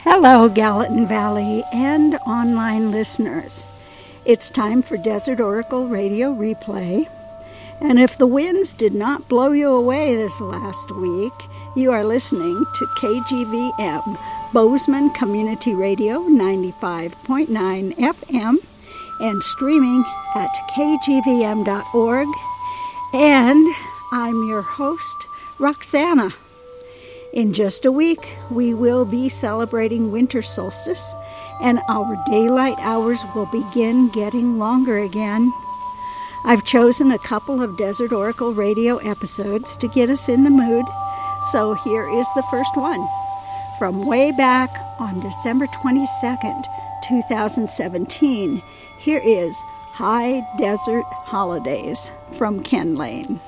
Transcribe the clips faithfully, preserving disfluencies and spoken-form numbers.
Hello, Gallatin Valley and online listeners. It's time for Desert Oracle Radio Replay. And if the winds did not blow you away this last week, you are listening to K G V M, Bozeman Community Radio ninety-five point nine F M, and streaming at k g v m dot org. And I'm your host, Roxana. In just a week, we will be celebrating winter solstice, and our daylight hours will begin getting longer again. I've chosen a couple of Desert Oracle Radio episodes to get us in the mood, so here is the first one. From way back on December twenty-second, two thousand seventeen, here is High Desert Holidays from Ken Lane.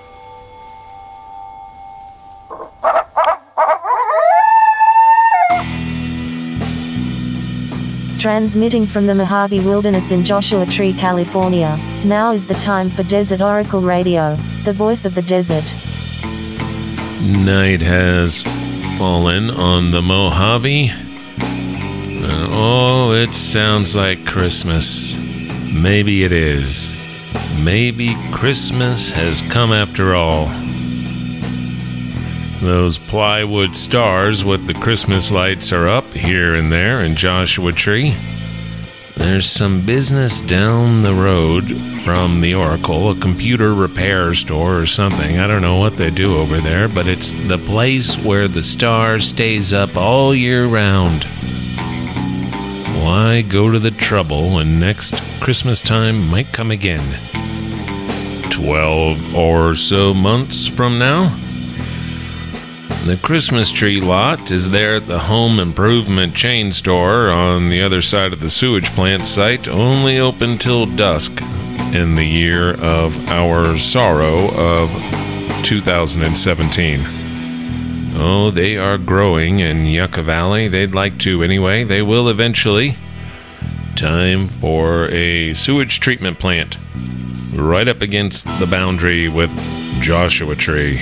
Transmitting from the Mojave Wilderness in Joshua Tree, California, now is the time for Desert Oracle Radio, the voice of the desert. Night has fallen on the Mojave. And oh, it sounds like Christmas. Maybe it is. Maybe Christmas has come after all. Those plywood stars with the Christmas lights are up here and there in Joshua Tree. There's some business down the road from the Oracle, a computer repair store or something. I don't know what they do over there, but it's the place where the star stays up all year round. Why go to the trouble when next Christmas time might come again? Twelve or so months from now? The Christmas tree lot is there at the home improvement chain store on the other side of the sewage plant site, only open till dusk in the year of our sorrow of two thousand seventeen. Oh, they are growing in Yucca Valley. They'd like to anyway. They will eventually. Time for a sewage treatment plant right up against the boundary with Joshua Tree.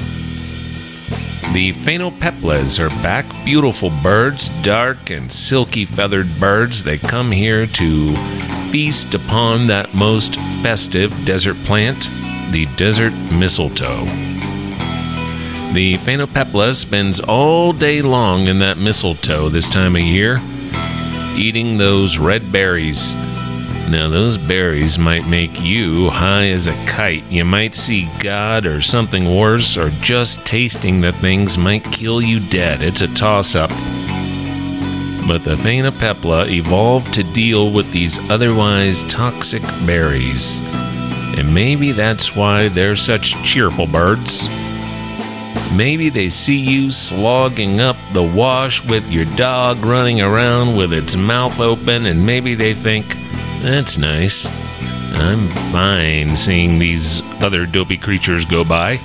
The phainopeplas are back, beautiful birds, dark and silky feathered birds. They come here to feast upon that most festive desert plant, the desert mistletoe. The phainopepla spends all day long in that mistletoe this time of year, eating those red berries. Now, those berries might make you high as a kite. You might see God or something worse, or just tasting the things might kill you dead. It's a toss-up. But the phainopepla evolved to deal with these otherwise toxic berries. And maybe that's why they're such cheerful birds. Maybe they see you slogging up the wash with your dog running around with its mouth open, and maybe they think, that's nice. I'm fine seeing these other dopey creatures go by.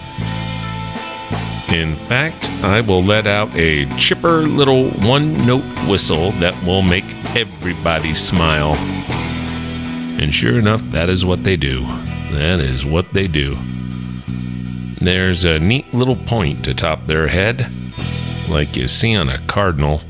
In fact, I will let out a chipper little one-note whistle that will make everybody smile. And sure enough, that is what they do. That is what they do. There's a neat little point atop their head, like you see on a cardinal.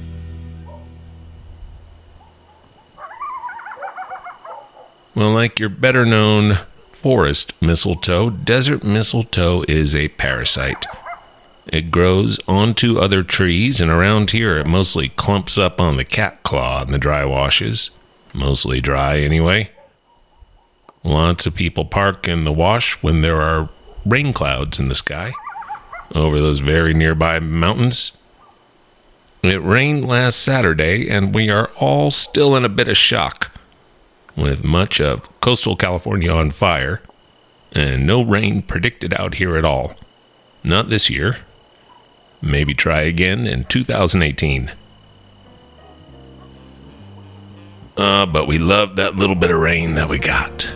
Well, like your better-known forest mistletoe, desert mistletoe is a parasite. It grows onto other trees, and around here it mostly clumps up on the cat claw in the dry washes. Mostly dry, anyway. Lots of people park in the wash when there are rain clouds in the sky over those very nearby mountains. It rained last Saturday, and we are all still in a bit of shock, with much of coastal California on fire, and no rain predicted out here at all. Not this year. Maybe try again in two thousand eighteen. Uh, but we loved that little bit of rain that we got.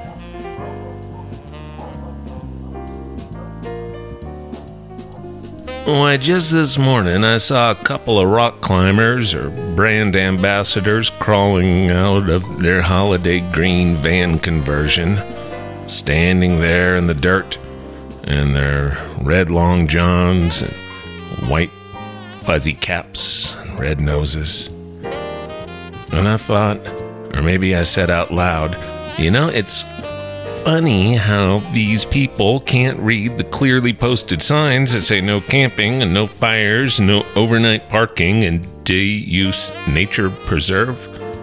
Why, just this morning I saw a couple of rock climbers or brand ambassadors crawling out of their holiday green van conversion, standing there in the dirt in their red long johns and white fuzzy caps, red noses. And I thought, or maybe I said out loud, you know, it's funny how these people can't read the clearly posted signs that say no camping and no fires, no overnight parking, and day-use nature preserve.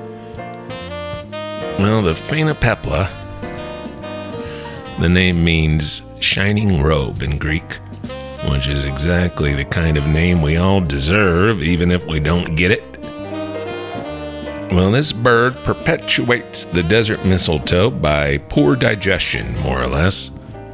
Well, the Phainopepla, the name means shining robe in Greek, which is exactly the kind of name we all deserve, even if we don't get it. Well, this bird perpetuates the desert mistletoe by poor digestion, more or less.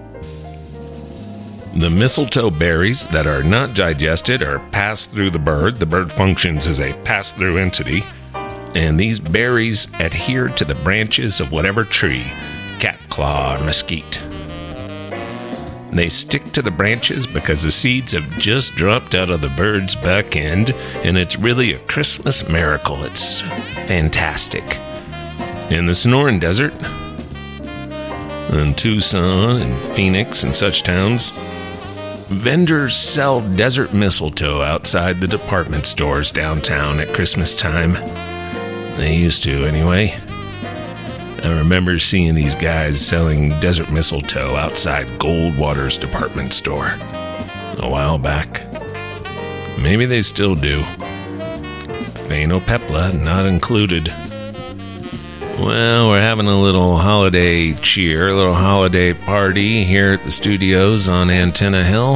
The mistletoe berries that are not digested are passed through the bird. The bird functions as a pass-through entity, and these berries adhere to the branches of whatever tree, catclaw or mesquite. They stick to the branches because the seeds have just dropped out of the bird's back end, and it's really a Christmas miracle. It's fantastic. In the Sonoran Desert, in Tucson and Phoenix and such towns, vendors sell desert mistletoe outside the department stores downtown at Christmas time. They used to, anyway. I remember seeing these guys selling desert mistletoe outside Goldwater's department store a while back. Maybe they still do. Phainopepla not included. Well, we're having a little holiday cheer, a little holiday party here at the studios on Antenna Hill.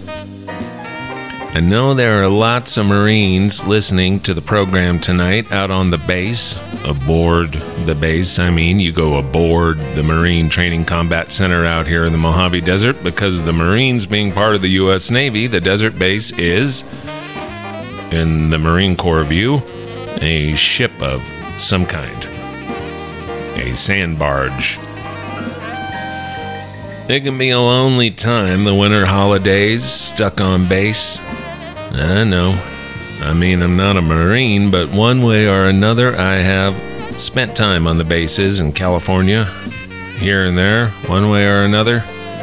I know there are lots of Marines listening to the program tonight out on the base, aboard the base. I mean, you go aboard the Marine Training Combat Center out here in the Mojave Desert because the Marines being part of the U S Navy, the desert base is, in the Marine Corps view, a ship of some kind, a sand barge. It can be a lonely time, the winter holidays, stuck on base. I know. I mean, I'm not a Marine, but one way or another, I have spent time on the bases in California, here and there, one way or another.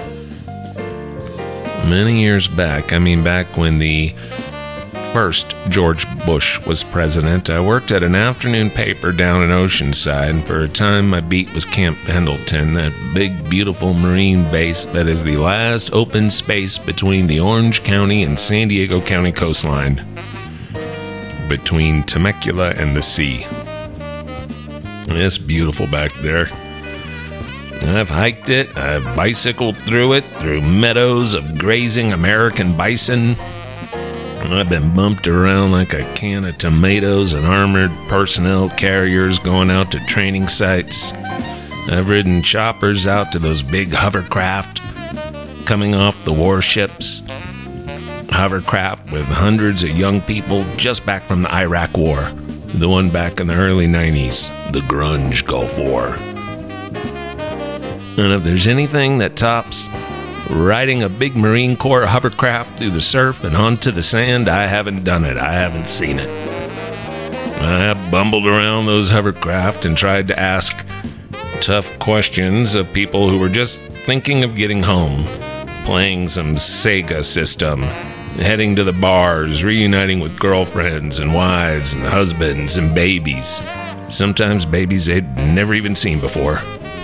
Many years back, I mean back when the first George Bush was president, I worked at an afternoon paper down in Oceanside, and for a time my beat was Camp Pendleton, that big, beautiful Marine base that is the last open space between the Orange County and San Diego County coastline, between Temecula and the sea. It's beautiful back there. I've hiked it, I've bicycled through it, through meadows of grazing American bison. I've been bumped around like a can of tomatoes in armored personnel carriers going out to training sites. I've ridden choppers out to those big hovercraft coming off the warships. Hovercraft with hundreds of young people just back from the Iraq War. The one back in the early nineties, the Grunge Gulf War. And if there's anything that tops riding a big Marine Corps hovercraft through the surf and onto the sand, I haven't done it. I haven't seen it. I have bumbled around those hovercraft and tried to ask tough questions of people who were just thinking of getting home, playing some Sega system, heading to the bars, reuniting with girlfriends and wives and husbands and babies. Sometimes babies they'd never even seen before.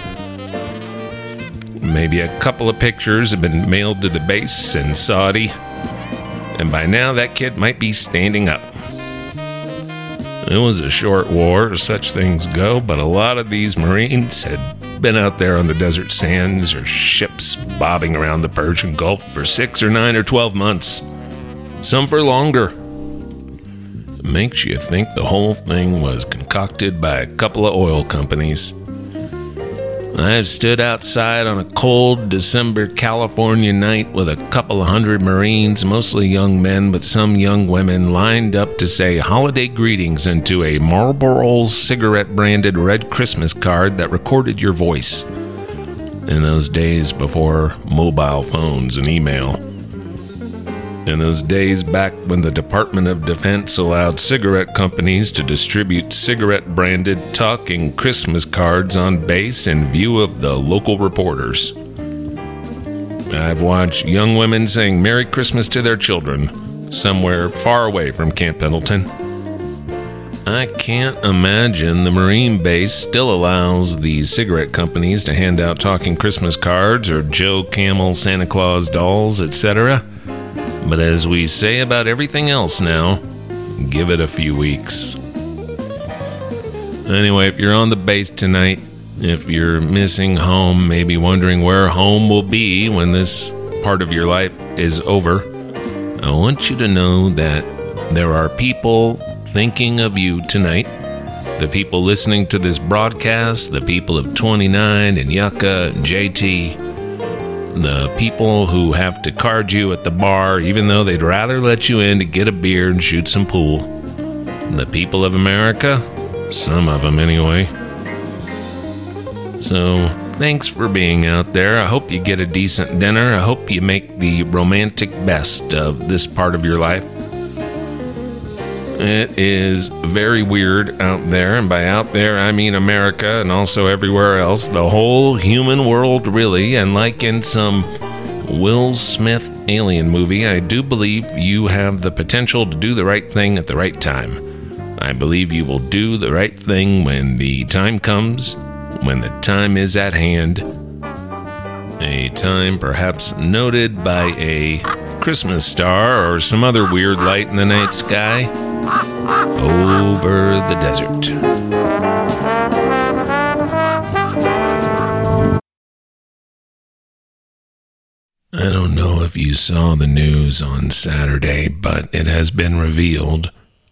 Maybe a couple of pictures have been mailed to the base in Saudi, and by now that kid might be standing up. It was a short war, as such things go, but a lot of these Marines had been out there on the desert sands or ships bobbing around the Persian Gulf for six or nine or twelve months, some for longer. It makes you think the whole thing was concocted by a couple of oil companies. I have stood outside on a cold December California night with a couple of hundred Marines, mostly young men, but some young women, lined up to say holiday greetings into a Marlboro cigarette-branded red Christmas card that recorded your voice. In those days before mobile phones and email. In those days back when the Department of Defense allowed cigarette companies to distribute cigarette-branded talking Christmas cards on base in view of the local reporters. I've watched young women saying Merry Christmas to their children somewhere far away from Camp Pendleton. I can't imagine the Marine base still allows the cigarette companies to hand out talking Christmas cards or Joe Camel Santa Claus dolls, et cetera. But as we say about everything else now, give it a few weeks. Anyway, if you're on the base tonight, if you're missing home, maybe wondering where home will be when this part of your life is over, I want you to know that there are people thinking of you tonight. The people listening to this broadcast, the people of twenty-nine and Yucca and J T, the people who have to card you at the bar even though they'd rather let you in to get a beer and shoot some pool. The people of America, some of them anyway. So, thanks for being out there. I hope you get a decent dinner. I hope you make the romantic best of this part of your life. It is very weird out there, and by out there I mean America and also everywhere else, the whole human world really, and like in some Will Smith alien movie, I do believe you have the potential to do the right thing at the right time. I believe you will do the right thing when the time comes, when the time is at hand, a time perhaps noted by a Christmas star or some other weird light in the night sky over the desert. I don't know if you saw the news on Saturday, but it has been revealed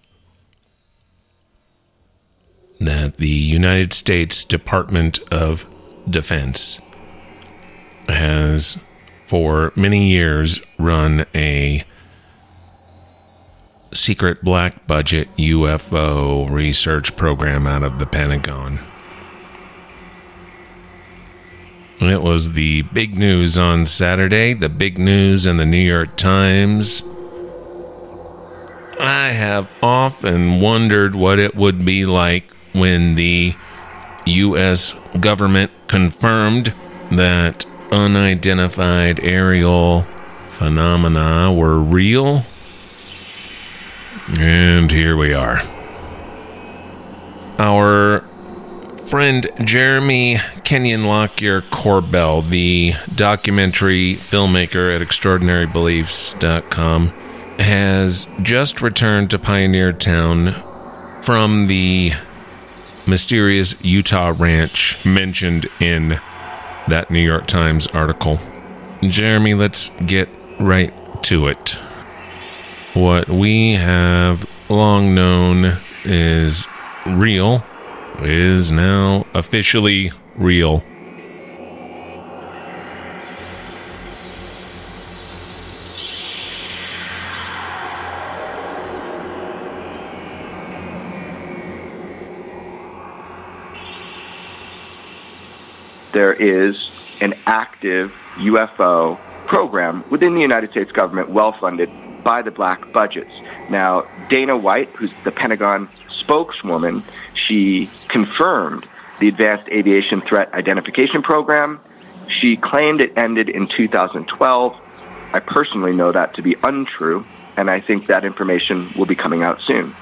that the United States Department of Defense has, for many years, run a secret black budget U F O research program out of the Pentagon. It was the big news on Saturday, the big news in the New York Times. I have often wondered what it would be like when the U S government confirmed that unidentified aerial phenomena were real. And here we are. Our friend Jeremy Kenyon Lockyer Corbell, the documentary filmmaker at extraordinary beliefs dot com, has just returned to Pioneer Town from the mysterious Utah ranch mentioned in that New York Times article. Jeremy, let's get right to it. What we have long known is real is now officially real. There is an active U F O program within the United States government, well-funded by the black budgets. Now, Dana White, who's the Pentagon spokeswoman, she confirmed the Advanced Aviation Threat Identification Program. She claimed it ended in two thousand twelve. I personally know that to be untrue, and I think that information will be coming out soon.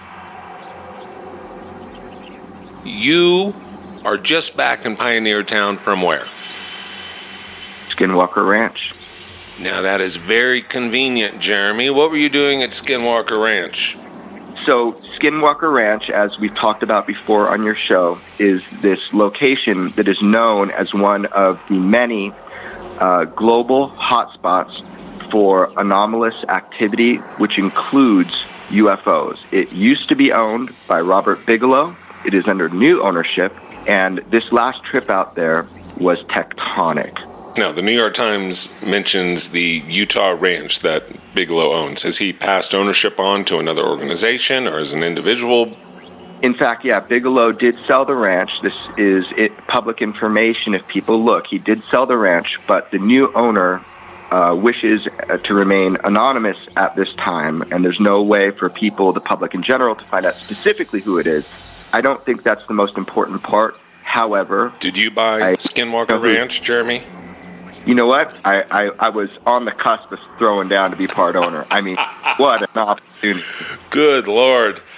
You are just back in Pioneer Town from where? Skinwalker Ranch. Now that is very convenient, Jeremy. What were you doing at Skinwalker Ranch? So Skinwalker Ranch, as we've talked about before on your show, is this location that is known as one of the many uh, global hotspots for anomalous activity, which includes U F Os. It used to be owned by Robert Bigelow. It is under new ownership, and this last trip out there was tectonic. Now, the New York Times mentions the Utah ranch that Bigelow owns. Has he passed ownership on to another organization or as an individual? In fact, yeah, Bigelow did sell the ranch. This is it, public information if people look. He did sell the ranch, but the new owner uh, wishes uh, to remain anonymous at this time, and there's no way for people, the public in general, to find out specifically who it is. I don't think that's the most important part. However... Did you buy I, Skinwalker Ranch, Jeremy? You know what? I, I, I was on the cusp of throwing down to be part owner. I mean, what an opportunity. Good Lord.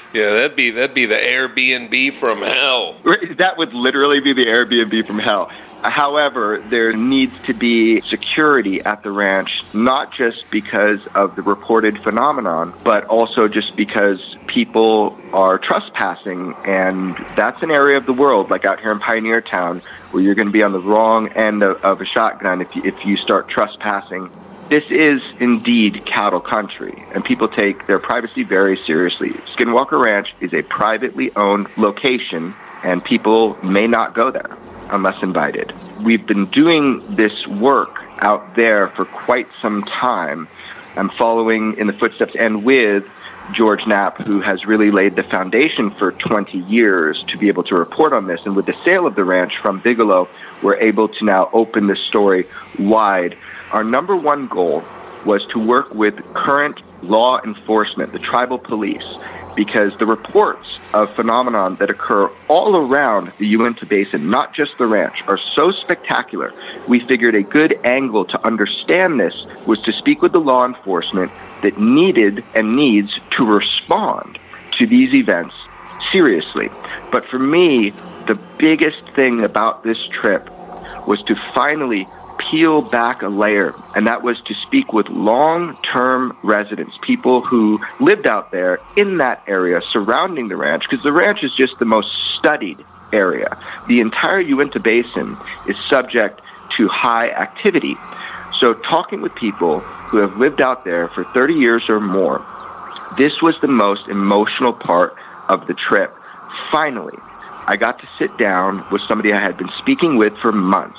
Yeah, that'd be that'd be the Airbnb from hell. That would literally be the Airbnb from hell. However, there needs to be security at the ranch, not just because of the reported phenomenon, but also just because people are trespassing, and that's an area of the world, like out here in Pioneer Town, where you're going to be on the wrong end of, of a shotgun if you, if you start trespassing. This is indeed cattle country, and people take their privacy very seriously. Skinwalker Ranch is a privately owned location, and people may not go there unless invited. We've been doing this work out there for quite some time. I'm following in the footsteps and with George Knapp, who has really laid the foundation for twenty years to be able to report on this. And with the sale of the ranch from Bigelow, we're able to now open this story wide. Our number one goal was to work with current law enforcement, the tribal police, because the reports of phenomenon that occur all around the Uinta Basin, not just the ranch, are so spectacular. We figured a good angle to understand this was to speak with the law enforcement that needed and needs to respond to these events seriously. But for me, the biggest thing about this trip was to finally peel back a layer, and that was to speak with long-term residents, people who lived out there in that area surrounding the ranch, because the ranch is just the most studied area. The entire Uinta Basin is subject to high activity. So talking with people who have lived out there for thirty years or more, this was the most emotional part of the trip. Finally, I got to sit down with somebody I had been speaking with for months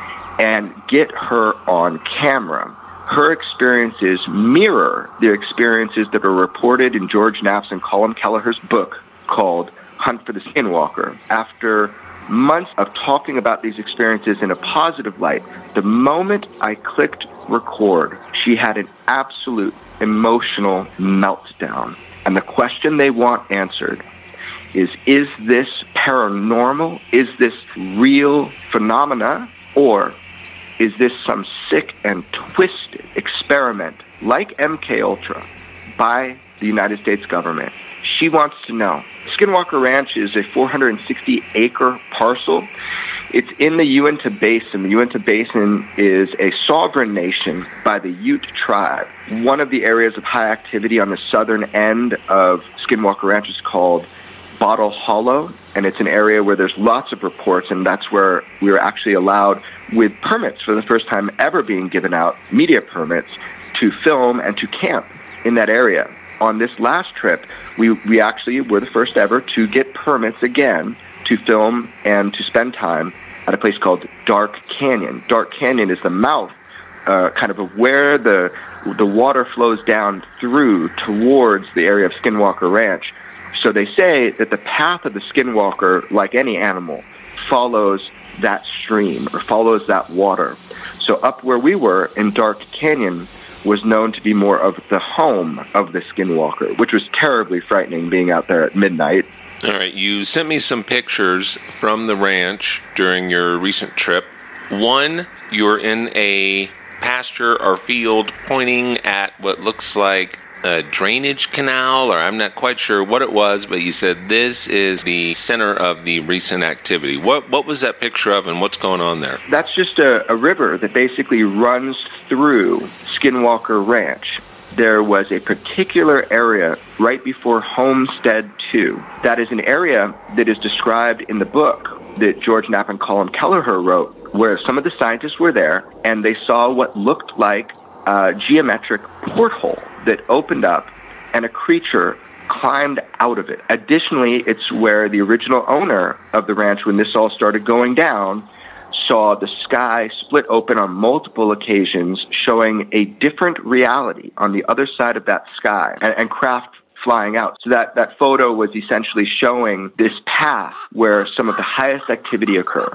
and get her on camera. Her experiences mirror the experiences that are reported in George Knapp's and Colin Kelleher's book called Hunt for the Skinwalker. After months of talking about these experiences in a positive light, the moment I clicked record, she had an absolute emotional meltdown. And the question they want answered is, is this paranormal? Is this real phenomena? Or is this some sick and twisted experiment like M K Ultra by the United States government? She wants to know. Skinwalker Ranch is a four hundred sixty acre parcel. It's in the Uinta Basin. The Uinta Basin is a sovereign nation by the Ute tribe. One of the areas of high activity on the southern end of Skinwalker Ranch is called Bottle Hollow, and it's an area where there's lots of reports, and that's where we were actually allowed, with permits for the first time ever being given out, media permits, to film and to camp in that area. On this last trip, we, we actually were the first ever to get permits again to film and to spend time at a place called Dark Canyon. Dark Canyon is the mouth uh, kind of of where the, the water flows down through towards the area of Skinwalker Ranch. So they say that the path of the skinwalker, like any animal, follows that stream or follows that water. So up where we were in Dark Canyon was known to be more of the home of the skinwalker, which was terribly frightening being out there at midnight. All right, you sent me some pictures from the ranch during your recent trip. One, you're in a pasture or field pointing at what looks like a drainage canal, or I'm not quite sure what it was, but you said this is the center of the recent activity. What what was that picture of, and what's going on there? That's just a, a river that basically runs through Skinwalker Ranch. There was a particular area right before Homestead two. That is an area that is described in the book that George Knapp and Colin Kelleher wrote, where some of the scientists were there, and they saw what looked like a geometric porthole that opened up, and a creature climbed out of it. Additionally, it's where the original owner of the ranch, when this all started going down, saw the sky split open on multiple occasions, showing a different reality on the other side of that sky, and, and craft flying out. So that, that photo was essentially showing this path where some of the highest activity occur.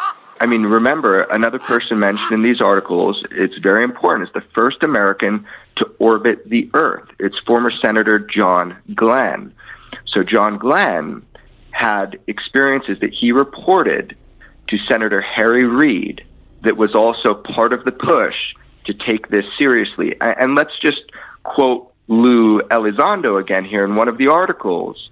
I mean, remember, another person mentioned in these articles, it's very important, is the first American to orbit the Earth. It's former Senator John Glenn. So John Glenn had experiences that he reported to Senator Harry Reid that was also part of the push to take this seriously. And let's just quote Lou Elizondo again here in one of the articles.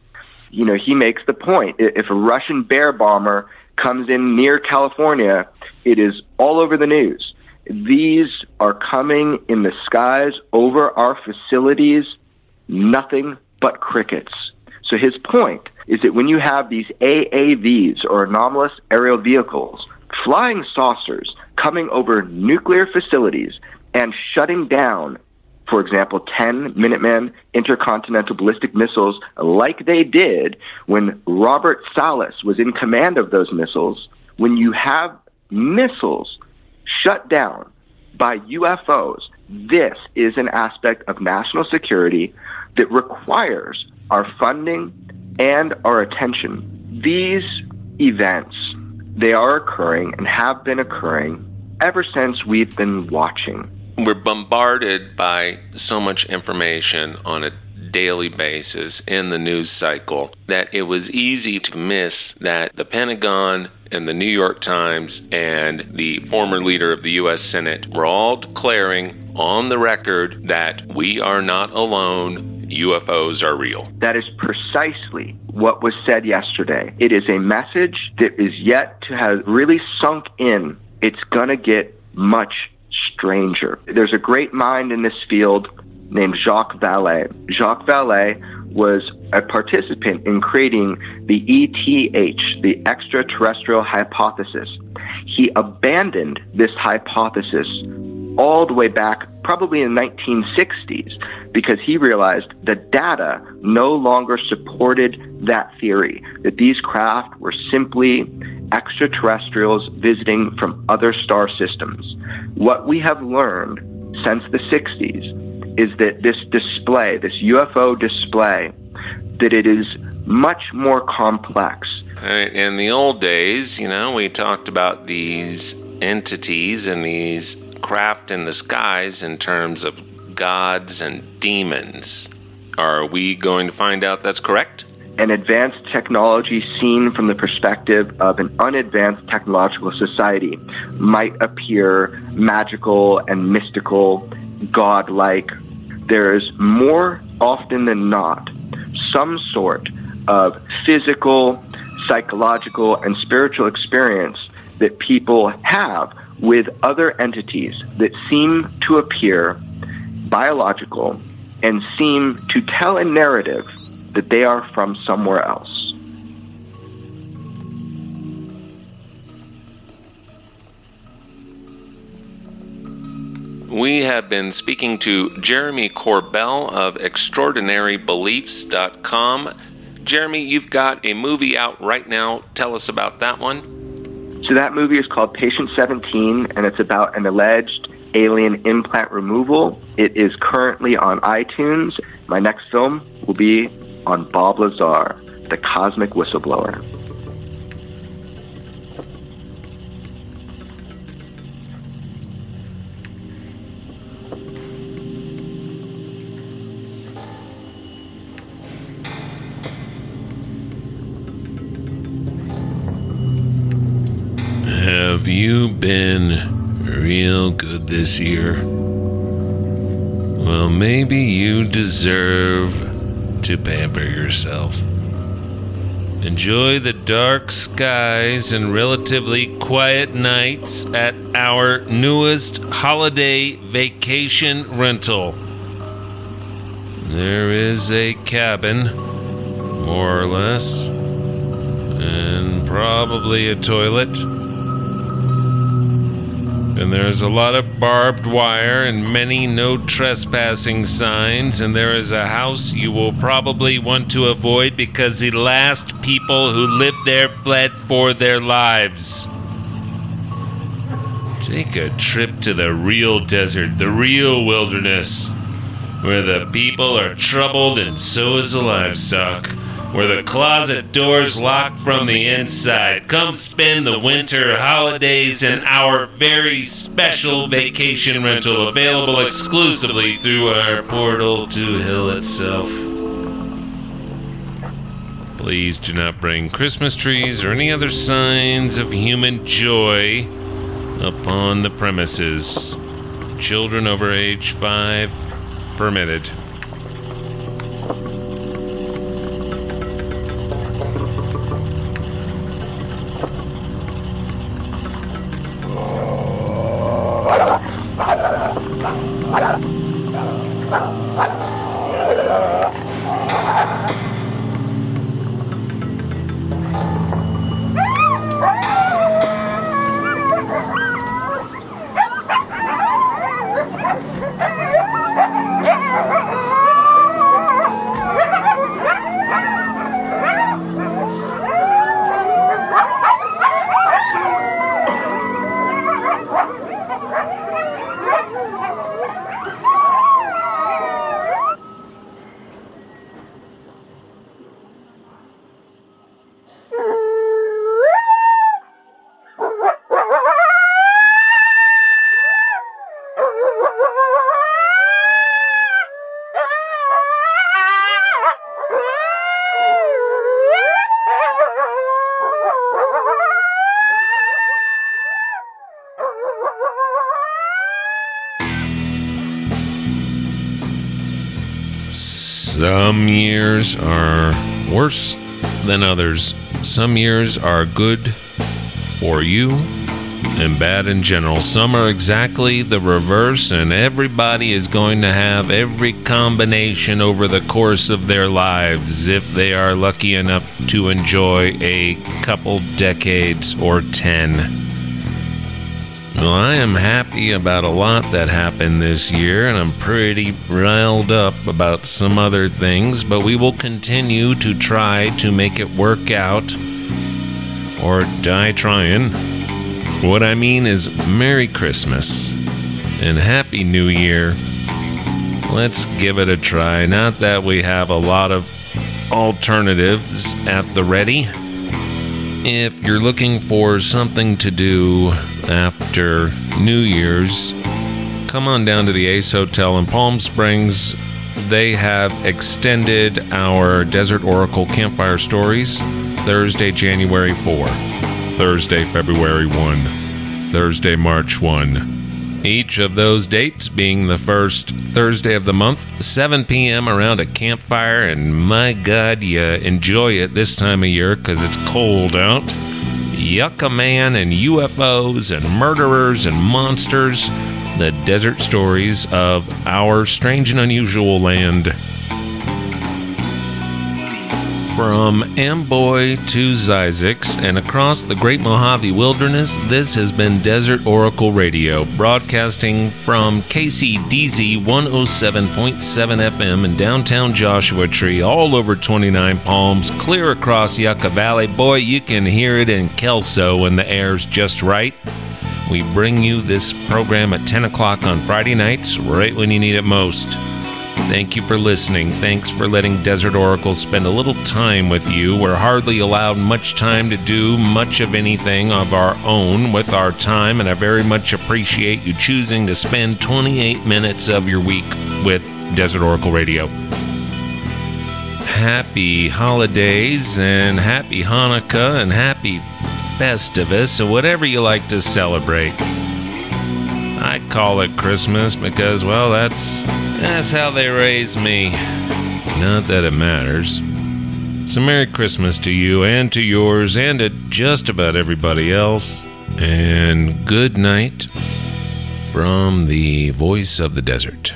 you know, he makes the point. If a Russian bear bomber comes in near California, it is all over the news. These are coming in the skies over our facilities, nothing but crickets. So his point is that when you have these A A Vs, or anomalous aerial vehicles, flying saucers coming over nuclear facilities and shutting down, for example, ten Minuteman intercontinental ballistic missiles like they did when Robert Salas was in command of those missiles, when you have missiles shut down by U F Os, this is an aspect of national security that requires our funding and our attention. These events, they are occurring and have been occurring ever since we've been watching. We're bombarded by so much information on a daily basis in the news cycle that it was easy to miss that the Pentagon and the New York Times and the former leader of the U S Senate were all declaring on the record that we are not alone, U F Os are real. That is precisely what was said yesterday. It is a message that is yet to have really sunk in. It's going to get much stranger. There's a great mind in this field named Jacques Vallée. Jacques Vallée was a participant in creating the E T H, the extraterrestrial hypothesis. He abandoned this hypothesis all the way back probably in the nineteen sixties because he realized the data no longer supported that theory, that these craft were simply extraterrestrials visiting from other star systems. What we have learned since the sixties is that this display, this U F O display, that it is much more complex. Right. In the old days, you know, we talked about these entities and these craft in the skies in terms of gods and demons. Are we going to find out that's correct? An advanced technology seen from the perspective of an unadvanced technological society might appear magical and mystical, godlike. There is more often than not some sort of physical, psychological, and spiritual experience that people have with other entities that seem to appear biological and seem to tell a narrative that they are from somewhere else. We have been speaking to Jeremy Corbell of extraordinary beliefs dot com. Jeremy, you've got a movie out right now. Tell us about that one. So that movie is called Patient seventeen, and it's about an alleged alien implant removal. It is currently on iTunes. My next film will be on Bob Lazar, the cosmic whistleblower. Have you been real good this year? Well, maybe you deserve to pamper yourself. Enjoy the dark skies and relatively quiet nights at our newest holiday vacation rental. There is a cabin, more or less, and probably a toilet. And there's a lot of barbed wire and many no trespassing signs, and there is a house you will probably want to avoid because the last people who lived there fled for their lives. Take a trip to the real desert, the real wilderness, where the people are troubled and so is the livestock, where the closet doors lock from the inside. Come spend the winter holidays in our very special vacation rental, available exclusively through our portal to hell itself. Please do not bring Christmas trees or any other signs of human joy upon the premises. Children over age five permitted. Some years are worse than others. Some years are good for you and bad in general. Some are exactly the reverse, and everybody is going to have every combination over the course of their lives if they are lucky enough to enjoy a couple decades or ten. Well, I am happy about a lot that happened this year, and I'm pretty riled up about some other things, but we will continue to try to make it work out, or die trying. What I mean is Merry Christmas and Happy New Year. Let's give it a try. Not that we have a lot of alternatives at the ready. If you're looking for something to do after New Year's, come on down to the Ace Hotel in Palm Springs. They have extended our Desert Oracle Campfire Stories Thursday, January fourth, Thursday, February first, Thursday, March first. Each of those dates being the first Thursday of the month, seven p.m. around a campfire, and my God, you enjoy it this time of year because it's cold out. Yucca Man and U F Os and murderers and monsters, the desert stories of our strange and unusual land. From Amboy to Zzyzx and across the Great Mojave Wilderness, this has been Desert Oracle Radio, broadcasting from K C D Z one oh seven point seven F M in downtown Joshua Tree, all over twenty-nine Palms, clear across Yucca Valley. Boy, you can hear it in Kelso when the air's just right. We bring you this program at ten o'clock on Friday nights, right when you need it most. Thank you for listening. Thanks for letting Desert Oracle spend a little time with you. We're hardly allowed much time to do much of anything of our own with our time, and I very much appreciate you choosing to spend twenty-eight minutes of your week with Desert Oracle Radio. Happy holidays, and happy Hanukkah, and happy Festivus, or whatever you like to celebrate. I call it Christmas because, well, that's that's how they raised me. Not that it matters. So Merry Christmas to you and to yours and to just about everybody else. And good night from the voice of the desert.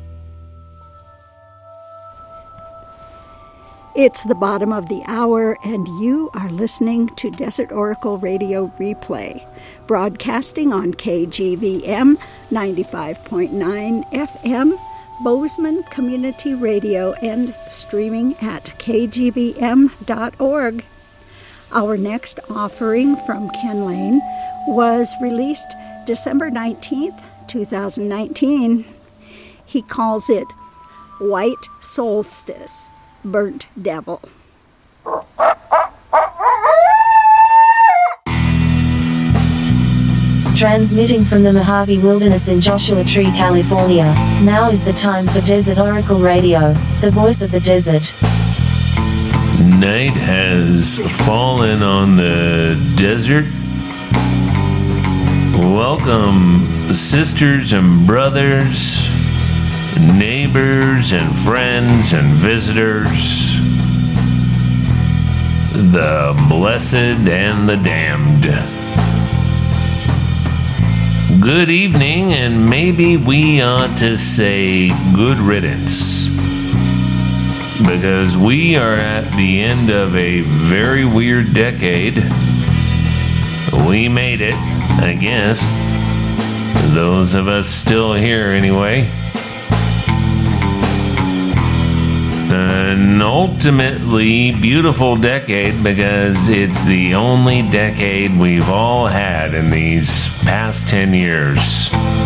It's the bottom of the hour, and you are listening to Desert Oracle Radio Replay, broadcasting on K G V M ninety-five point nine F M, Bozeman Community Radio, and streaming at K G V M dot org. Our next offering from Ken Lane was released December nineteenth, twenty nineteen. He calls it White Solstice, Burnt Devil. Transmitting from the Mojave Wilderness in Joshua Tree, California, now is the time for Desert Oracle Radio, the voice of the desert. Night has fallen on the desert. Welcome, sisters and brothers, neighbors and friends and visitors, the blessed and the damned. good evening, and maybe we ought to say good riddance. Because we are at the end of a very weird decade. We made it, I guess. Those of us still here, anyway. An ultimately beautiful decade because it's the only decade we've all had in these past ten years.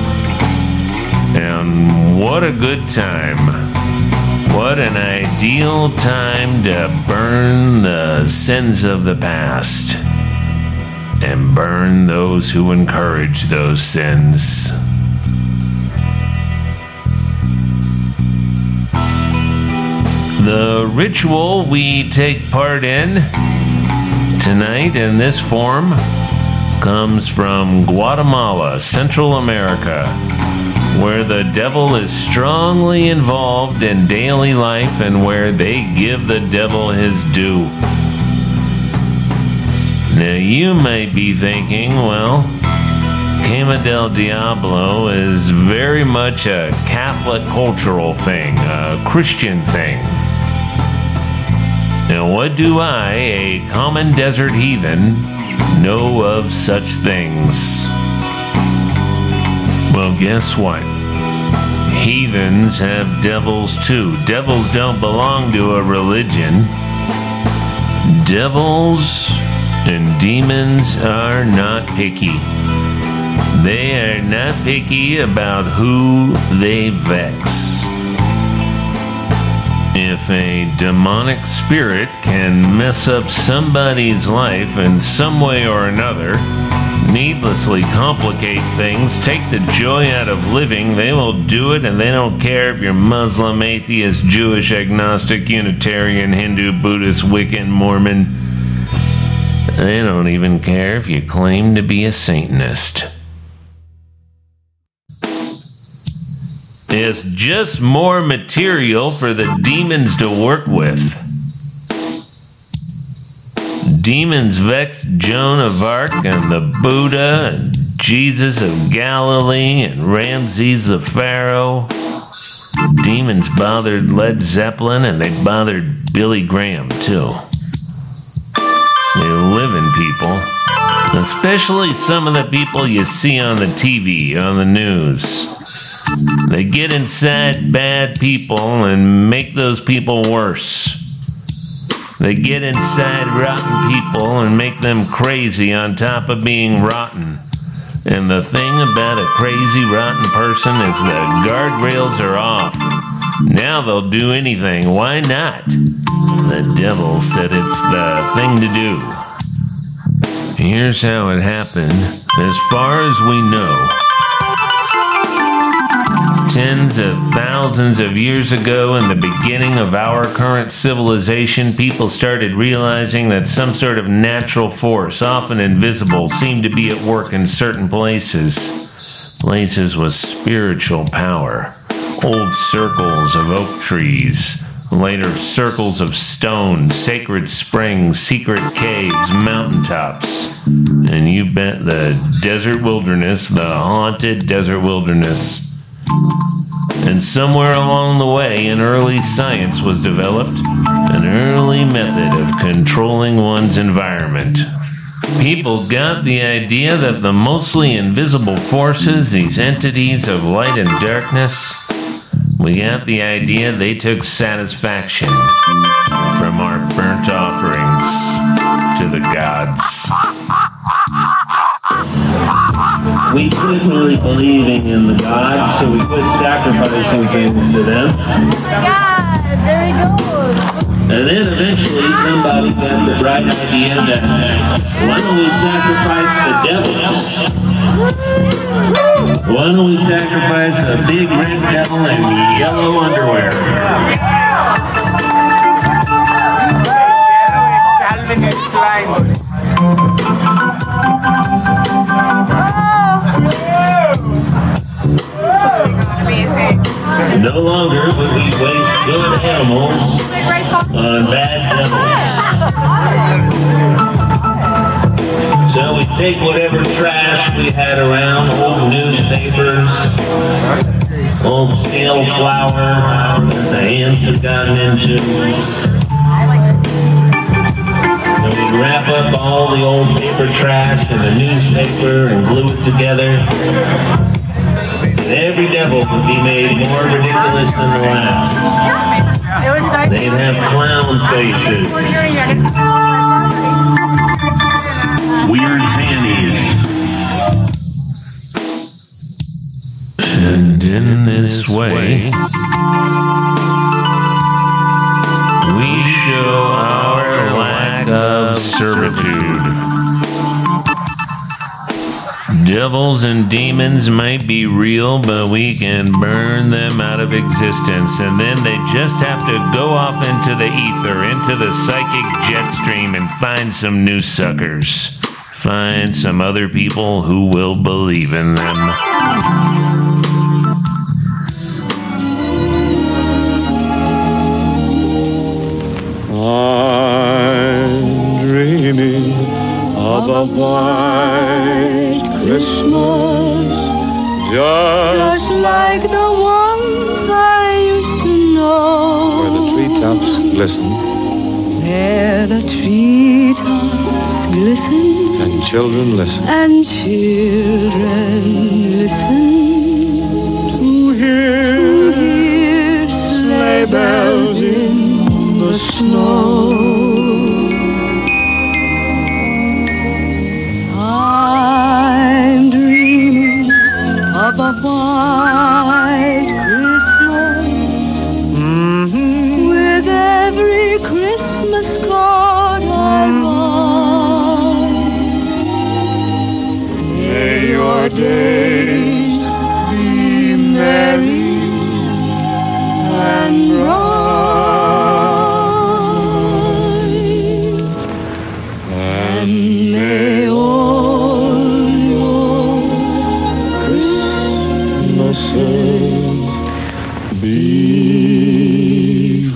And what a good time. What an ideal time to burn the sins of the past and burn those who encourage those sins. The ritual we take part in tonight in this form comes from Guatemala, Central America, where the devil is strongly involved in daily life and where they give the devil his due. Now you might be thinking, well, Quema del Diablo is very much a Catholic cultural thing, a Christian thing. Now, what do I, a common desert heathen, know of such things? Well, guess what? Heathens have devils too. Devils don't belong to a religion. Devils and demons are not picky. They are not picky about who they vex. If a demonic spirit can mess up somebody's life in some way or another, needlessly complicate things, take the joy out of living, they will do it, and they don't care if you're Muslim, atheist, Jewish, agnostic, Unitarian, Hindu, Buddhist, Wiccan, Mormon. They don't even care if you claim to be a Satanist. It's just more material for the demons to work with. Demons vexed Joan of Arc and the Buddha and Jesus of Galilee and Ramses the Pharaoh. Demons bothered Led Zeppelin and they bothered Billy Graham too. They live in people, especially some of the people you see on the T V, on the news. They get inside bad people and make those people worse. They get inside rotten people and make them crazy on top of being rotten. And the thing about a crazy, rotten person is the guardrails are off. Now they'll do anything. Why not? The devil said it's the thing to do. Here's how it happened. As far as we know, tens of thousands of years ago, in the beginning of our current civilization, people started realizing that some sort of natural force, often invisible, seemed to be at work in certain places. Places with spiritual power. Old circles of oak trees. Later, circles of stone, sacred springs, secret caves, mountaintops. And you bet the desert wilderness, the haunted desert wilderness. And somewhere along the way, an early science was developed, an early method of controlling one's environment. People got the idea that the mostly invisible forces, these entities of light and darkness, we got the idea they took satisfaction from our burnt offerings to the gods. We quit really believing in the gods, so we quit sacrificing things to them. Yeah, there he goes. And then eventually somebody got the bright idea that why don't we sacrifice the devil? Why don't we sacrifice a big red devil in yellow underwear? No longer would we waste good animals on bad devils. So Well, we take whatever trash we had around, old newspapers, old stale flour that the ants have gotten into. And we'd wrap up all the old paper trash in a newspaper and glue it together. And every devil would be made more ridiculous than the last. They'd have clown faces, weird panties. And in this way, we show our lack of servitude. Devils and demons might be real, but we can burn them out of existence, and then they just have to go off into the ether, into the psychic jet stream, and find some new suckers. Find some other people who will believe in them. I'm dreaming of a white Christmas, just, Just like the ones I used to know. where the treetops glisten Where the treetops glisten and children listen and children listen to hear to hear sleigh bells in the snow. I'm dreaming of a white Christmas mm-hmm. with every Christmas card I write. May your days be merry and bright, and may all your Christmases be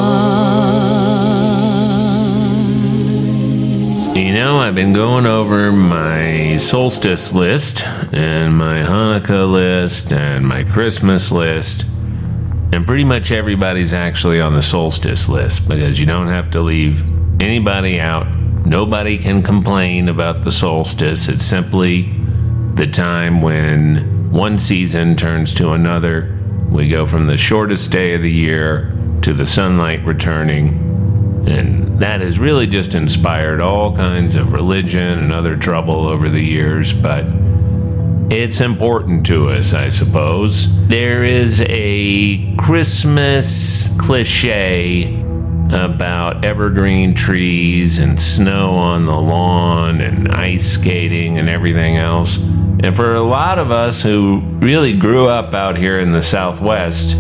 white. You know, I've been going over my solstice list and my Hanukkah list and my Christmas list, and pretty much everybody's actually on the solstice list because you don't have to leave anybody out. Nobody can complain about the solstice. It's simply the time when one season turns to another. We go from the shortest day of the year to the sunlight returning. And that has really just inspired all kinds of religion and other trouble over the years, but it's important to us, I suppose. There is a Christmas cliche about evergreen trees and snow on the lawn and ice skating and everything else. And for a lot of us who really grew up out here in the Southwest,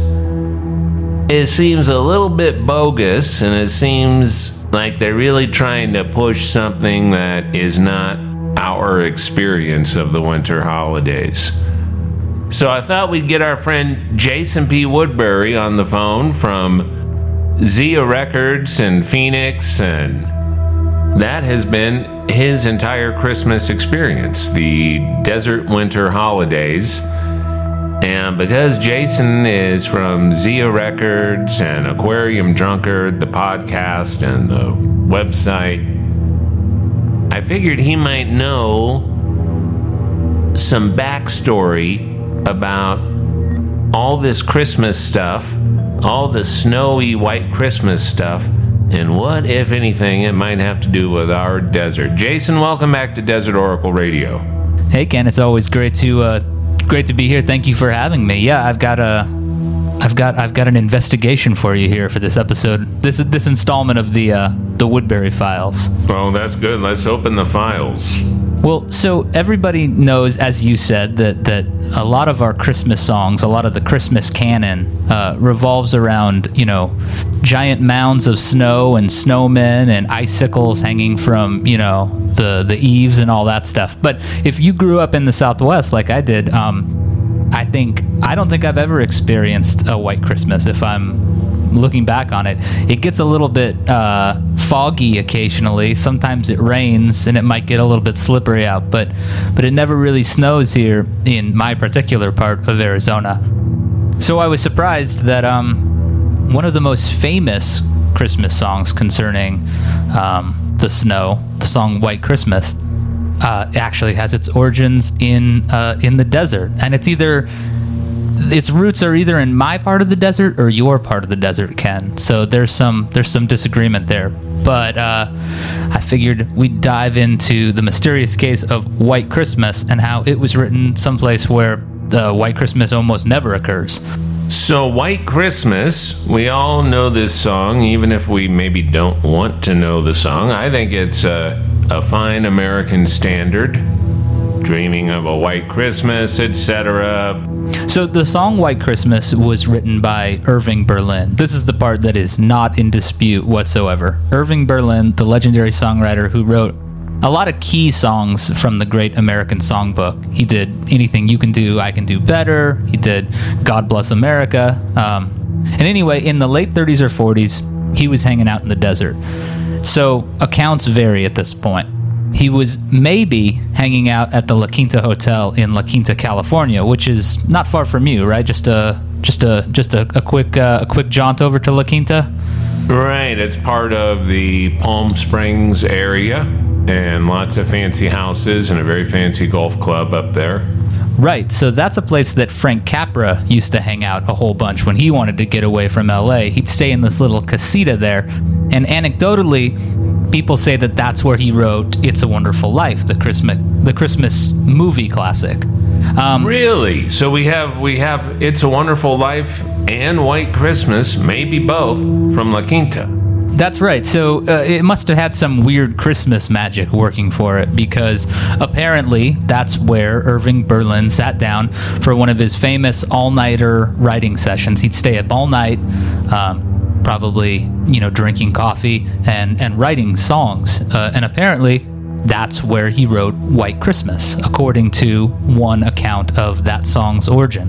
it seems a little bit bogus, and it seems like they're really trying to push something that is not our experience of the winter holidays. So I thought we'd get our friend Jason P. Woodbury on the phone from Zia Records in Phoenix, and that has been his entire Christmas experience, the desert winter holidays. And because Jason is from Zia Records and Aquarium Drunkard, the podcast and the website, I figured he might know some backstory about all this Christmas stuff, all the snowy white Christmas stuff, and what, if anything, it might have to do with our desert. Jason, welcome back to Desert Oracle Radio. Hey, Ken, it's always great to uh, great to be here. Thank you for having me. Yeah, I've got a, I've got I've got an investigation for you here for this episode. This this installment of the uh, the Woodbury Files. Well, that's good. Let's open the files. Well, so everybody knows, as you said, that, that a lot of our Christmas songs, a lot of the Christmas canon, uh, revolves around, you know, giant mounds of snow and snowmen and icicles hanging from, you know, the, the eaves and all that stuff. But if you grew up in the Southwest like I did, um, I think, I don't think I've ever experienced a white Christmas, if I'm looking back on it, it gets a little bit uh, foggy occasionally. Sometimes it rains and it might get a little bit slippery out, but but it never really snows here in my particular part of Arizona. So I was surprised that um, one of the most famous Christmas songs concerning um, the snow, the song White Christmas, uh, actually has its origins in uh, in the desert. And it's either, its roots are either in my part of the desert or your part of the desert, Ken. So there's some there's some disagreement there. But uh, I figured we'd dive into the mysterious case of White Christmas and how it was written someplace where the White Christmas almost never occurs. So, White Christmas, we all know this song, even if we maybe don't want to know the song. I think it's a, a fine American standard. Dreaming of a White Christmas, et cetera. So the song White Christmas was written by Irving Berlin. This is the part that is not in dispute whatsoever. Irving Berlin, the legendary songwriter who wrote a lot of key songs from the Great American Songbook. He did Anything You Can Do, I Can Do Better. He did God Bless America. Um, and anyway, in the late thirties or forties, he was hanging out in the desert. So accounts vary at this point. He was maybe hanging out at the La Quinta Hotel in La Quinta, California, which is not far from you, right? Just a just a just a, a quick uh, a quick jaunt over to La Quinta. Right, it's part of the Palm Springs area, and lots of fancy houses and a very fancy golf club up there. Right, so that's a place that Frank Capra used to hang out a whole bunch when he wanted to get away from L A. He'd stay in this little casita there, and anecdotally, people say that that's where he wrote "It's a Wonderful Life," the Christmas the Christmas movie classic. Um, really? So we have we have "It's a Wonderful Life" and "White Christmas," maybe both, from La Quinta. That's right. So uh, it must have had some weird Christmas magic working for it, because apparently that's where Irving Berlin sat down for one of his famous all-nighter writing sessions. He'd stay up all night, um, probably, you know, drinking coffee and, and writing songs. Uh, and apparently that's where he wrote White Christmas, according to one account of that song's origin.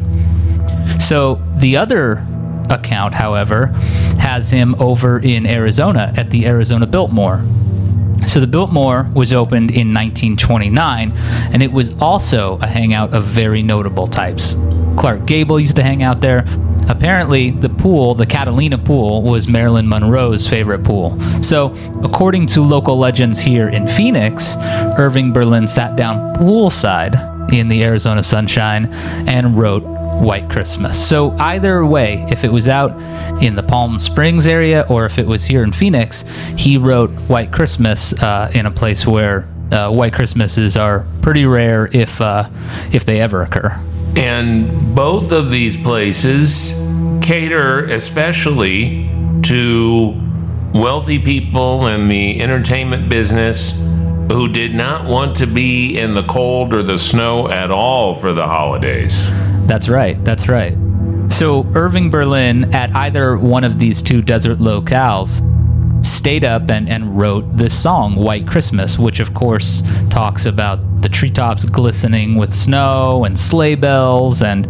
So the other account, however, has him over in Arizona at the Arizona Biltmore. So the Biltmore was opened in nineteen twenty-nine, and it was also a hangout of very notable types. Clark Gable used to hang out there. Apparently, the pool, the Catalina pool, was Marilyn Monroe's favorite pool. So, according to local legends here in Phoenix, Irving Berlin sat down poolside in the Arizona sunshine and wrote White Christmas. So either way, if it was out in the Palm Springs area or if it was here in Phoenix, he wrote White Christmas uh, in a place where uh, White Christmases are pretty rare, if uh, if they ever occur. And both of these places cater especially to wealthy people in the entertainment business who did not want to be in the cold or the snow at all for the holidays. That's right, that's right. So Irving Berlin, at either one of these two desert locales, stayed up and, and wrote this song, White Christmas, which of course talks about the treetops glistening with snow and sleigh bells and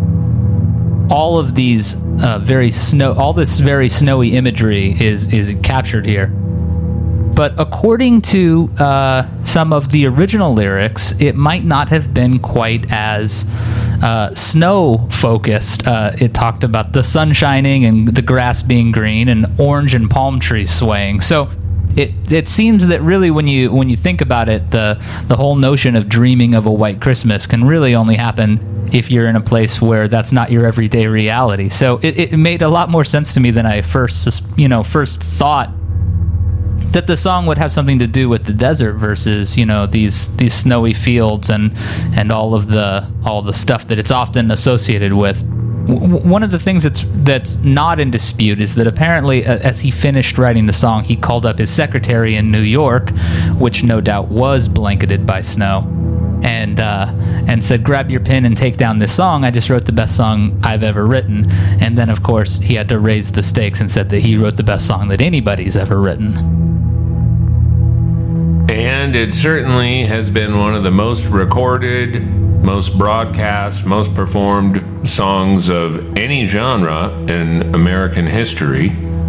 all of these uh, very snow, all this very snowy imagery is is captured here. But according to uh, some of the original lyrics, it might not have been quite as uh, snow-focused. Uh, it talked about the sun shining and the grass being green and orange and palm trees swaying. So it it seems that really when you when you think about it, the the whole notion of dreaming of a white Christmas can really only happen if you're in a place where that's not your everyday reality. So it, it made a lot more sense to me than I first you know first thought, that the song would have something to do with the desert versus, you know, these these snowy fields and and all of the all the stuff that it's often associated with. W- one of the things that's that's not in dispute is that apparently, uh, as he finished writing the song, he called up his secretary in New York, which no doubt was blanketed by snow, and uh, and said, "Grab your pen and take down this song. I just wrote the best song I've ever written." And then, of course, he had to raise the stakes and said that he wrote the best song that anybody's ever written. And it certainly has been one of the most recorded most broadcast, most performed songs of any genre in American history.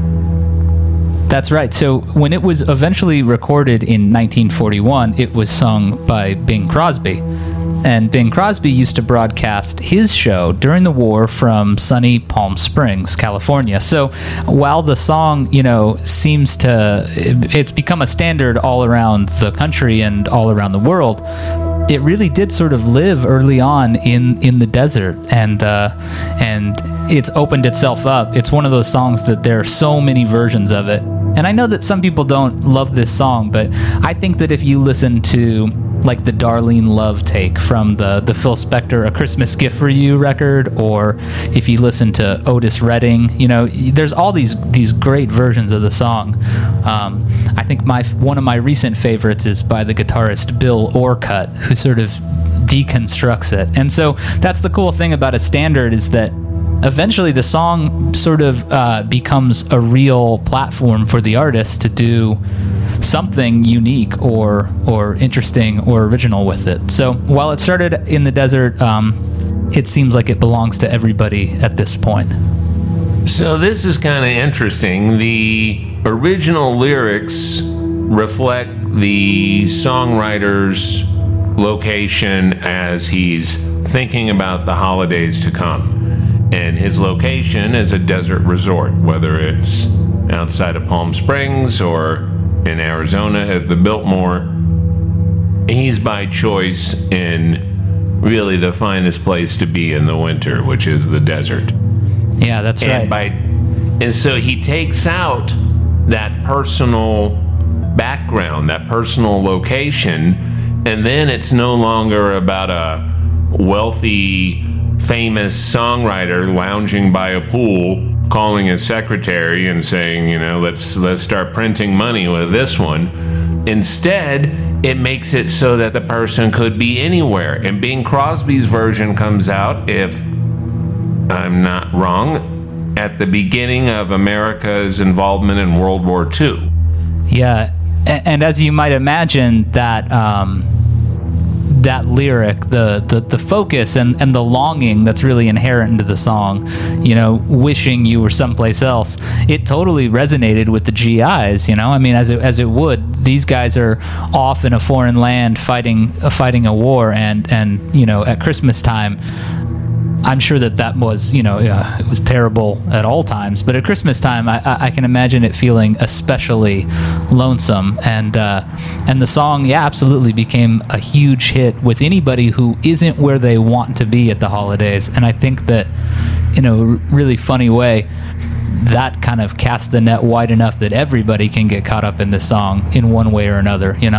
That's right. So when it was eventually recorded in nineteen forty-one, it was sung by Bing Crosby. And Bing Crosby used to broadcast his show during the war from sunny Palm Springs, California. So while the song, you know, seems to, it's become a standard all around the country and all around the world, it really did sort of live early on in, in the desert, and uh, and it's opened itself up. It's one of those songs that there are so many versions of it. And I know that some people don't love this song, but I think that if you listen to like the Darlene Love take from the, the Phil Spector A Christmas Gift for You record, or if you listen to Otis Redding, you know, there's all these these great versions of the song. Um, I think my one of my recent favorites is by the guitarist Bill Orcutt, who sort of deconstructs it. And so that's the cool thing about a standard, is that eventually the song sort of uh, becomes a real platform for the artist to do something unique or or interesting or original with it. So while it started in the desert, um, it seems like it belongs to everybody at this point. So this is kind of interesting. The original lyrics reflect the songwriter's location as he's thinking about the holidays to come. And his location is a desert resort, whether it's outside of Palm Springs or in Arizona at the Biltmore. He's by choice in really the finest place to be in the winter, which is the desert. Yeah, that's and right. By, and so he takes out that personal background, that personal location, and then it's no longer about a wealthy, famous songwriter lounging by a pool, calling his secretary and saying, you know, let's let's start printing money with this one. Instead, it makes it so that the person could be anywhere. And Bing Crosby's version comes out, if I'm not wrong, at the beginning of America's involvement in World War Two. Yeah, and, and as you might imagine, that um, that lyric, the, the, the focus and, and the longing that's really inherent into the song, you know, wishing you were someplace else, it totally resonated with the G Is, you know? I mean, as it, as it would. These guys are off in a foreign land fighting, uh, fighting a war, and, and, you know, at Christmas time, I'm sure that that was, you know, uh, it was terrible at all times, but at Christmas time, I, I can imagine it feeling especially lonesome. And uh, and the song, yeah, absolutely became a huge hit with anybody who isn't where they want to be at the holidays. And I think that, in a really funny way, that kind of casts the net wide enough that everybody can get caught up in this song in one way or another, you know?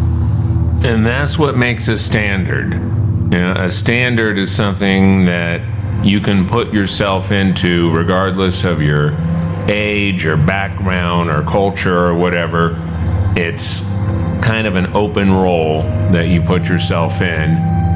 And that's what makes a standard. You know, a standard is something that you can put yourself into regardless of your age or background or culture or whatever. It's kind of an open role that you put yourself in.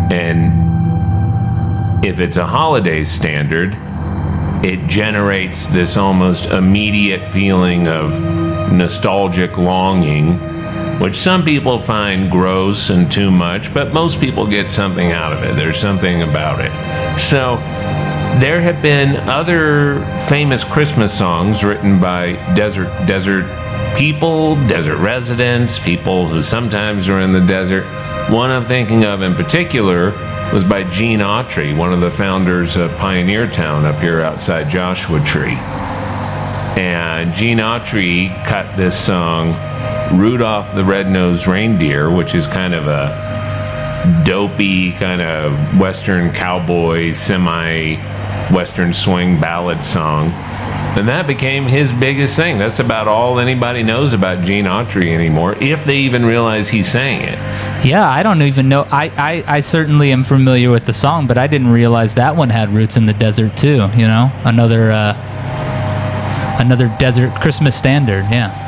And if it's a holiday standard, it generates this almost immediate feeling of nostalgic longing, which some people find gross and too much, but most people get something out of it. There's something about it. So there have been other famous Christmas songs written by desert desert people, desert residents, people who sometimes are in the desert. One I'm thinking of in particular was by Gene Autry, one of the founders of Pioneer Town up here outside Joshua Tree. And Gene Autry cut this song, Rudolph the Red-Nosed Reindeer, which is kind of a dopey kind of Western cowboy, semi-Western swing ballad song. And that became his biggest thing. That's about all anybody knows about Gene Autry anymore, if they even realize he sang it. Yeah, I don't even know. I, I, I certainly am familiar with the song, but I didn't realize that one had roots in the desert too, you know? Another, uh, another desert Christmas standard, yeah.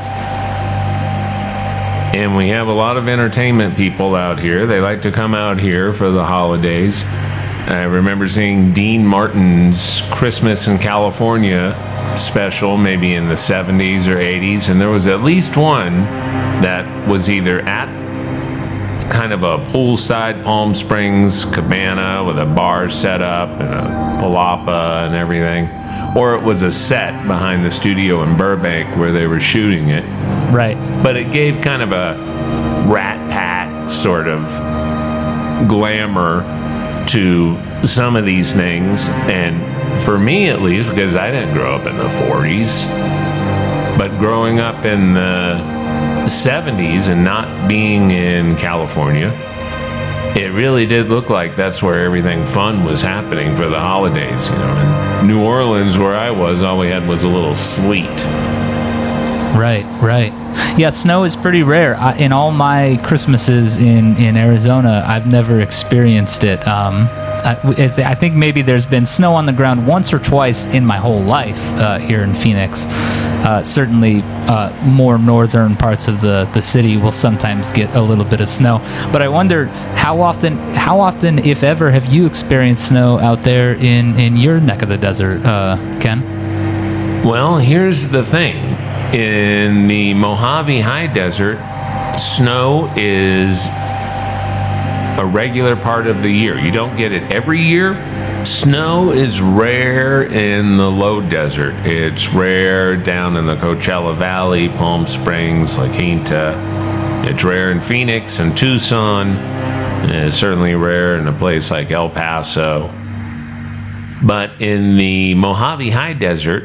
And we have a lot of entertainment people out here. They like to come out here for the holidays. I remember seeing Dean Martin's Christmas in California special, maybe in the seventies or eighties, and there was at least one that was either at kind of a poolside Palm Springs cabana with a bar set up and a palapa and everything, or it was a set behind the studio in Burbank where they were shooting it. Right. But it gave kind of a Rat Pack sort of glamour to some of these things, and for me at least, because I didn't grow up in the forties, but growing up in the seventies and not being in California, it really did look like that's where everything fun was happening for the holidays. You know, in New Orleans, where I was, all we had was a little sleet. Right, right. Yeah, snow is pretty rare. I, in all my Christmases in, in Arizona, I've never experienced it. Um, I, I think maybe there's been snow on the ground once or twice in my whole life uh, here in Phoenix. Uh, certainly, uh, more northern parts of the, the city will sometimes get a little bit of snow. But I wonder how often, how often, if ever, have you experienced snow out there in, in your neck of the desert, uh, Ken? Well, here's the thing. In the Mojave High Desert, snow is a regular part of the year. You don't get it every year. Snow is rare in the low desert. It's rare down in the Coachella Valley, Palm Springs, La Quinta. It's rare in Phoenix and Tucson. It's certainly rare in a place like El Paso. But in the Mojave High Desert,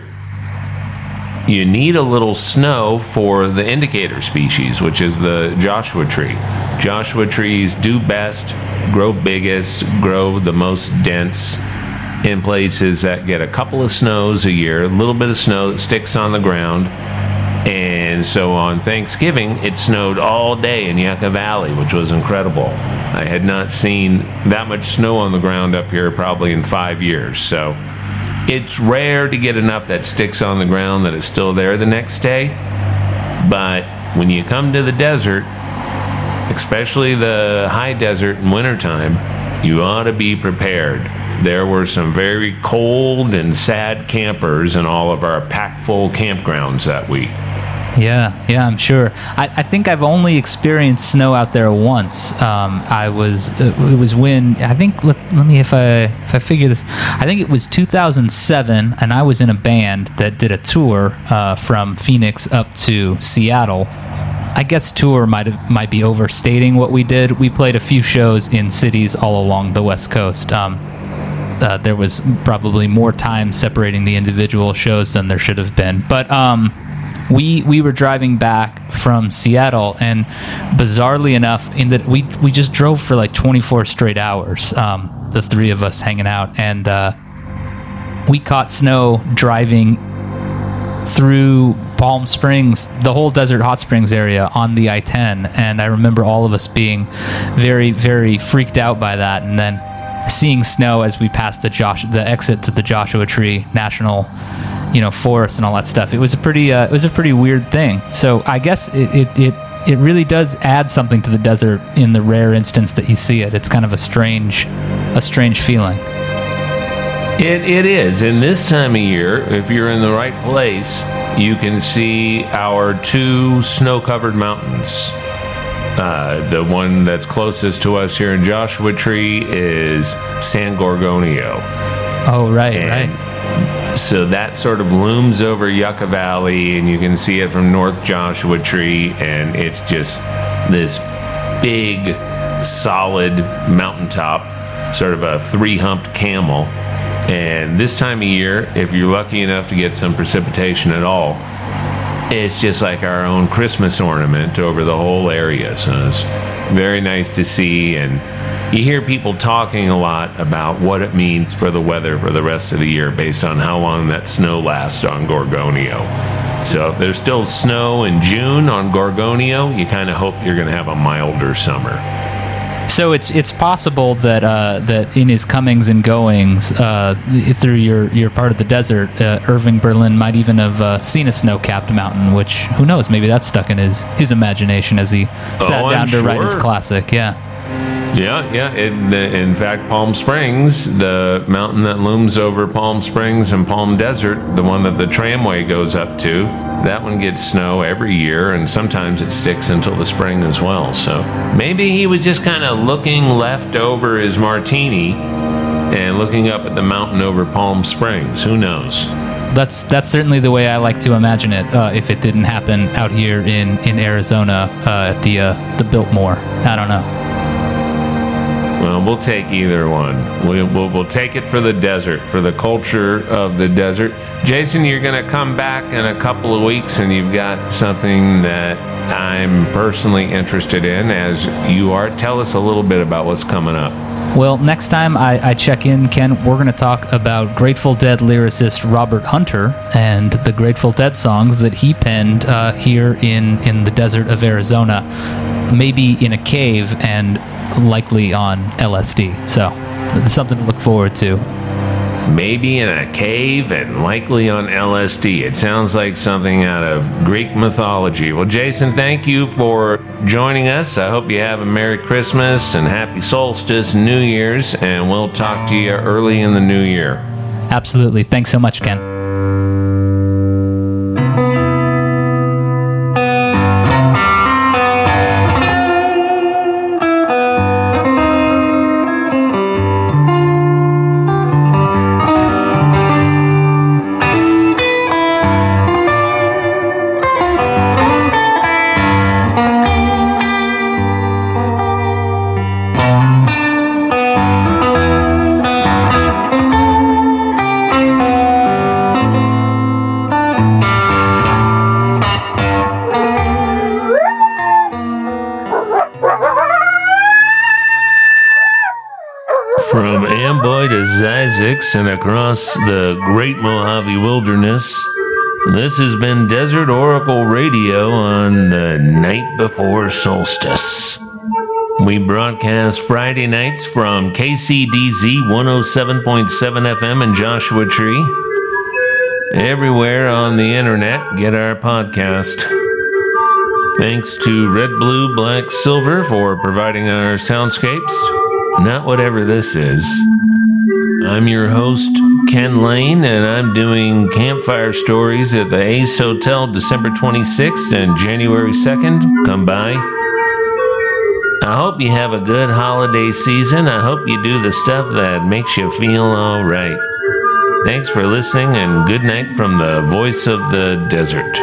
you need a little snow for the indicator species, which is the Joshua tree. Joshua trees do best, grow biggest, grow the most dense in places that get a couple of snows a year, a little bit of snow that sticks on the ground. And so on Thanksgiving, it snowed all day in Yucca Valley, which was incredible. I had not seen that much snow on the ground up here probably in five years. So it's rare to get enough that sticks on the ground that it's still there the next day. But when you come to the desert, especially the high desert in wintertime, you ought to be prepared. There were some very cold and sad campers in all of our packed-full campgrounds that week. Yeah, yeah, I'm sure. I, I think I've only experienced snow out there once. Um, I was, uh, it was when, I think, let, let me, if I, if I figure this, I think it was two thousand seven, and I was in a band that did a tour uh, from Phoenix up to Seattle. I guess tour might have, might be overstating what we did. We played a few shows in cities all along the West Coast. Um, uh, there was probably more time separating the individual shows than there should have been. But, um... We we were driving back from Seattle, and bizarrely enough, in that we we just drove for like twenty-four straight hours, um, the three of us hanging out, and uh, we caught snow driving through Palm Springs, the whole Desert Hot Springs area on the I ten, and I remember all of us being very, very freaked out by that, and then seeing snow as we passed the Josh the exit to the Joshua Tree National, you know, forest and all that stuff. It was a pretty, uh, it was a pretty weird thing. So I guess it, it, it, it really does add something to the desert in the rare instance that you see it. It's kind of a strange, a strange feeling. It it is. And this time of year, if you're in the right place, you can see our two snow-covered mountains. Uh, the one that's closest to us here in Joshua Tree is San Gorgonio. Oh, right, and right. So that sort of looms over Yucca Valley, and you can see it from North Joshua Tree, and it's just this big, solid mountaintop, sort of a three-humped camel. And this time of year, if you're lucky enough to get some precipitation at all, it's just like our own Christmas ornament over the whole area. So it's very nice to see, and you hear people talking a lot about what it means for the weather for the rest of the year based on how long that snow lasts on Gorgonio. So if there's still snow in June on Gorgonio, you kind of hope you're going to have a milder summer. So it's it's possible that uh, that in his comings and goings uh, through your, your part of the desert, uh, Irving Berlin might even have uh, seen a snow-capped mountain, which, who knows, maybe that's stuck in his, his imagination as he sat oh, down I'm to sure. write his classic, yeah. Yeah, yeah. In, in fact, Palm Springs, the mountain that looms over Palm Springs and Palm Desert, the one that the tramway goes up to, that one gets snow every year, and sometimes it sticks until the spring as well. So maybe he was just kind of looking left over his martini and looking up at the mountain over Palm Springs. Who knows? That's that's certainly the way I like to imagine it. Uh, if it didn't happen out here in in Arizona uh, at the uh, the Biltmore, I don't know. Well, we'll take either one. We, we'll, we'll take it for the desert, for the culture of the desert. Jason, you're going to come back in a couple of weeks, and you've got something that I'm personally interested in, as you are. Tell us a little bit about what's coming up. Well, next time I, I check in, Ken, we're going to talk about Grateful Dead lyricist Robert Hunter and the Grateful Dead songs that he penned uh, here in, in the desert of Arizona, maybe in a cave and likely on L S D. So it's something to look forward to. Maybe in a cave and likely on L S D. It sounds like something out of Greek mythology. Well, Jason, thank you for joining us. I hope you have a Merry Christmas and Happy Solstice, New Year's, and we'll talk to you early in the new year. Absolutely. Thanks so much, Ken. And across the Great Mojave Wilderness, this has been Desert Oracle Radio on the night before solstice. We broadcast Friday nights from K C D Z one oh seven point seven F M in Joshua Tree. Everywhere on the internet, get our podcast. Thanks to Red, Blue, Black, Silver for providing our soundscapes. Not whatever this is. I'm your host, Ken Lane, and I'm doing campfire stories at the Ace Hotel December twenty-sixth and January second. Come by. I hope you have a good holiday season. I hope you do the stuff that makes you feel all right. Thanks for listening, and good night from the voice of the desert.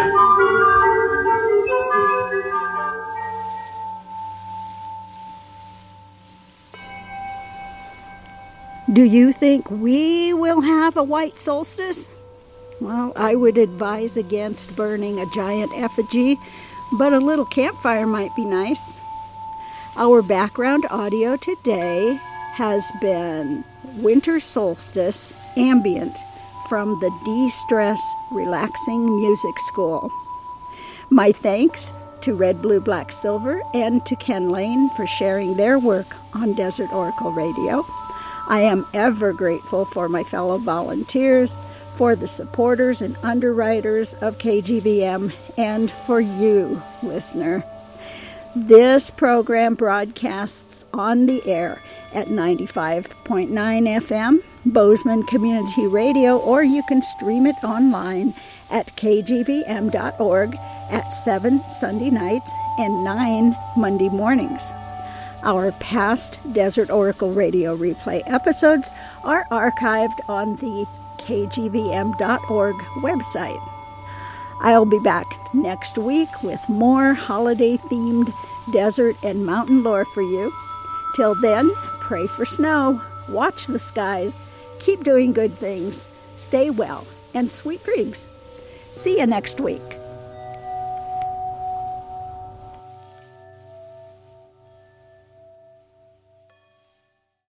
Do you think we will have a white solstice? Well, I would advise against burning a giant effigy, but a little campfire might be nice. Our background audio today has been Winter Solstice Ambient from the De-Stress Relaxing Music School. My thanks to Red, Blue, Black, Silver and to Ken Lane for sharing their work on Desert Oracle Radio. I am ever grateful for my fellow volunteers, for the supporters and underwriters of K G V M, and for you, listener. This program broadcasts on the air at ninety-five point nine F M, Bozeman Community Radio, or you can stream it online at K G V M dot org at seven Sunday nights and nine Monday mornings. Our past Desert Oracle Radio replay episodes are archived on the K G V M dot org website. I'll be back next week with more holiday-themed desert and mountain lore for you. Till then, pray for snow, watch the skies, keep doing good things, stay well, and sweet dreams. See you next week.